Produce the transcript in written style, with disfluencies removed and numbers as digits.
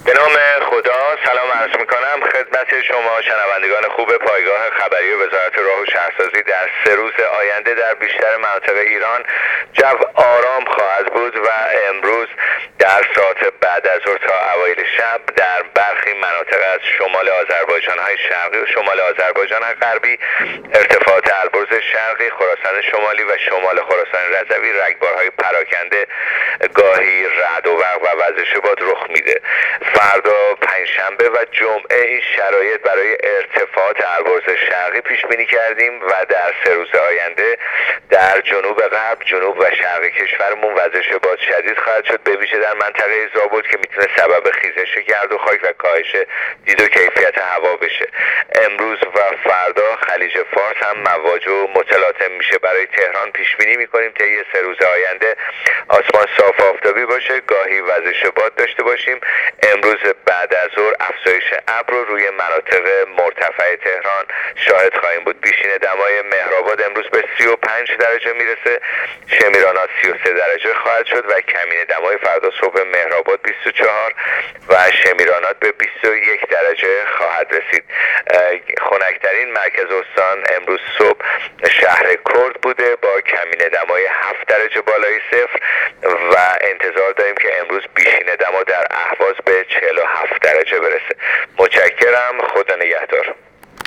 به نام خدا سلام عرض میکنم خدمت شما شنوندگان خوب پایگاه خبری وزارت راه و شهرسازی. در 3 روز آینده در بیشتر مناطق ایران جو آرام خواهد بود و امروز در ساعت بعد از ظهر تا اوایل شب در برخی مناطق از شمال آذربایجان های شرقی و شمال آذربایجان های غربی، ارتفاعات البرز شرقی، خراسان شمالی و شمال خراسان رضوی رگبارهای پراکنده، گاهی رعد و برق و وزش باد رخ میده. فردا پنجشنبه و جمعه این شرایط برای ارتفاعات البرز شرقی پیش بینی کردیم و در 3 روز آینده در جنوب غرب، جنوب و شرق کشورمون وزش باد شدید خواهد شد، به ویژه در منطقه زابل که میتونه سبب خیزش گرد و خاک و کاهش دید و کیفیت هوا بشه. امروز و فردا خلیج فارس هم مواج و متلاطم میشه. برای تهران پیش بینی میکنیم طی 3 روز آینده آسمان صاف آفتابی باشه، گاهی وزش باد داشته باشیم. امروز بعد از ظهر افزایش ابر رو روی مناطق مرتفع تهران شاهد خواهیم بود. بیشین دمای مهرآباد امروز به 35 درجه میرسه، شمیرانات 33 درجه خواهد شد و کمین دمای فردا صبح مهرآباد 24 و شمیرانات به 21 درجه خواهد رسید. خنک‌ترین مرکز استان امروز صبح شهر کرد بوده با کمین دمای 7 درجه بالای صفر و انتظار داریم که امروز بیشین دما در اهواز به 47 درجه برسه. متشکرم، خدا نگهدار.